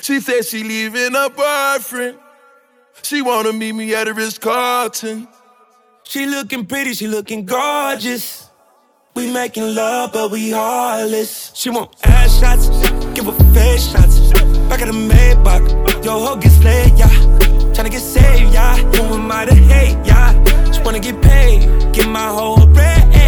She said she leaving her boyfriend. She wanna meet me at the Ritz-Carlton. She looking pretty, she looking gorgeous. We making love, but we heartless. She want ass shots, give her face shots. Back at the Maybach, yo, ho, get slayed, yeah. Tryna get saved, yeah. Who am I to hate, yeah. Just wanna get paid, get my whole bread.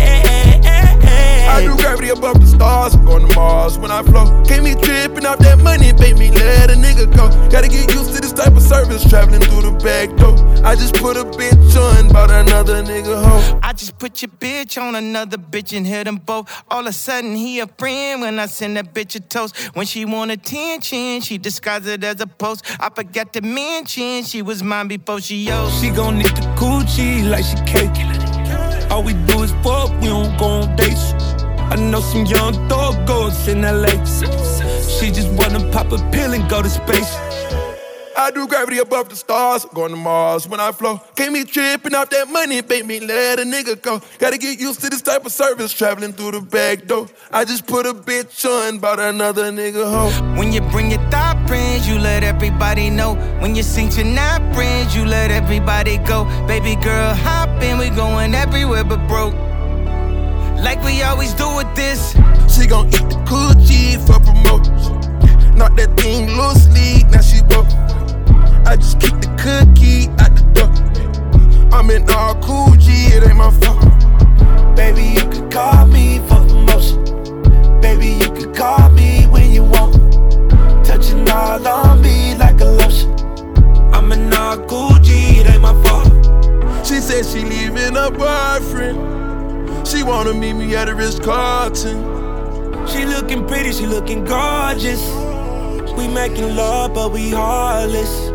I do gravity above the stars, I'm going to Mars when I flow. Can't be tripping off that money, baby, let a nigga go. Gotta get used to this type of service, traveling through the back door. I just put a bitch on, bought another nigga hoe. I just put your bitch on another bitch and hit them both. All of a sudden, he a friend when I send that bitch a toast. When she want attention, she disguise it as a post. I forgot to mention, she was mine before she yours. She gon' need the coochie like she cake. All we do is fuck, we don't go on dates. I know some young doggos in LA. She just wanna pop a pill and go to space. I do gravity above the stars, I'm going to Mars when I flow. Can't be tripping off that money, baby, let a nigga go. Gotta get used to this type of service, traveling through the back door. I just put a bitch on, bought another nigga hoe. When you bring your thought friends, you let everybody know. When you sing to not friends, you let everybody go. Baby girl, hop in, we going everywhere but broke. Like we always do with this. She gon' eat the coochie for promotion. Knock that thing loosely, now she broke. I just kick the cookie out the door. I'm in all cool G, it ain't my fault. Baby, you can call me for promotion. Baby, you can call me when you want. Touching all on me like a lotion. I'm in all cool G, it ain't my fault. She said she leaving her boyfriend. She wanna meet me at the Ritz-Carlton. She looking pretty, she looking gorgeous. We making love, but we heartless.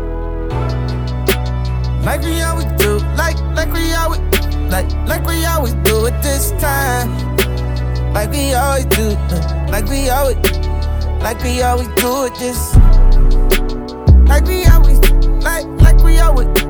Like we always do, like we always do it this time. Like we always do, like we always do it this. Like we always